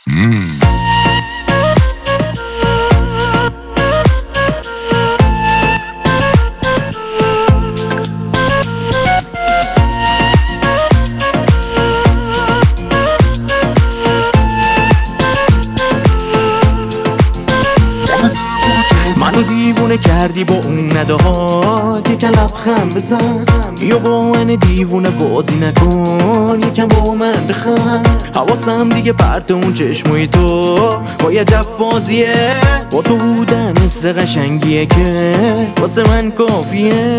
منو دیوونه کردی با اون نداهات، یکم لبخند بزن، بیا با من دیوونه بازی نکن، یکم با من بخند. حواسم دیگه پرت اون چشمای تو باید جفازیه، با تو بودن حس قشنگیه که واسه من کافیه.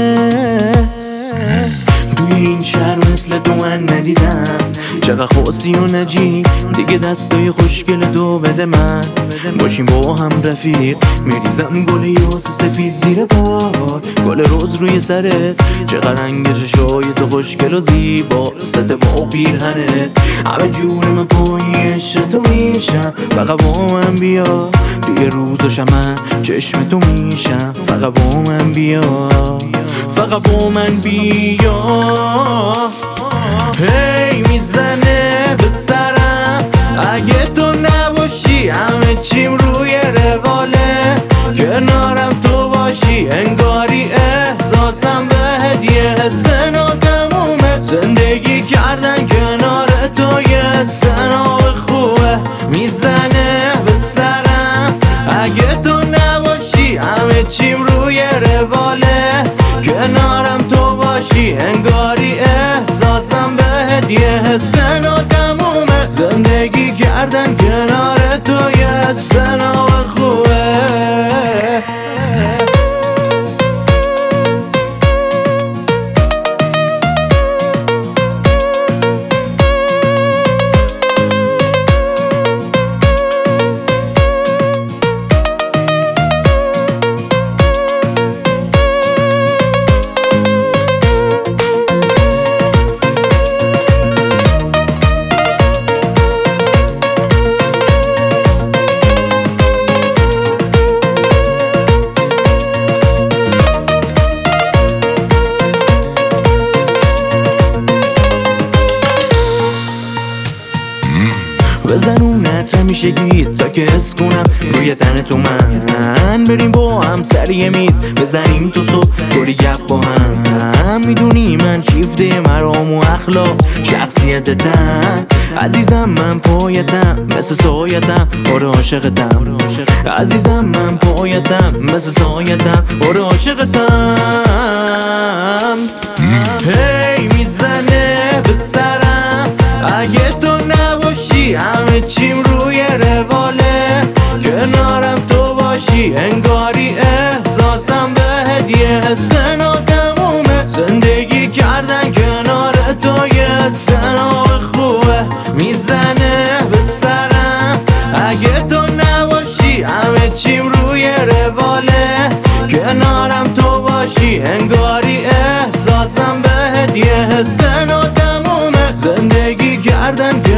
توی این شهر مثل تو من ندیدم، چقدر خاصی و نجیب، دیگه دستای خوشگل تو بده من، باشیم با هم رفیق. میریزم گل یاس سفید زیر بار، گل روز روی سرت، چقدر رنگ چشای تو خوشگل و زیبا، ست با پیرهنت، همه جون من پای عشق تو میشم. فقط با من بیا توی روز و شمن، چشم تو میشم. فقط با من بیا، فقط با من بیا. هی میزنه به سرم اگه تو نباشی، همه چیم روی رواله، کنارم تو باشی انگاری احساسم بهت یه حس ناتمومه. زندگی کردن کنار تو یه حس خوبه. میزنه به سرم اگه تو نباشی، همه چیم روی رواله، کنارم تو باشی انگاری احساسم بهت یه حس ناتمومه. زندگی کردن کنار تو یه حس خوبه. بزنونت همیشه گید تا که حس کنم روی تن تو من، بریم با هم سر یه میز بزنیم تو صبح کلی گپ با هم. میدونی من شیفته مرام و اخلاق شخصیتتم، عزیزم من پایتم مثل سایتم، آره عاشقتم. عزیزم من پایتم مثل سایتم، آره عاشقتم. هی میزنه به سرم اگه تو نباشی، همه چیم روی رواله، کنارم تو باشی انگاری احساسم بهت یه حس ناتمومه. زندگی کردن کنار تو یه حس خوبه. میزنه به سرم اگه تو نباشی، همه چیم روی رواله، کنارم تو باشی انگاری احساسم بهت یه حس ناتمومه. زندگی کردن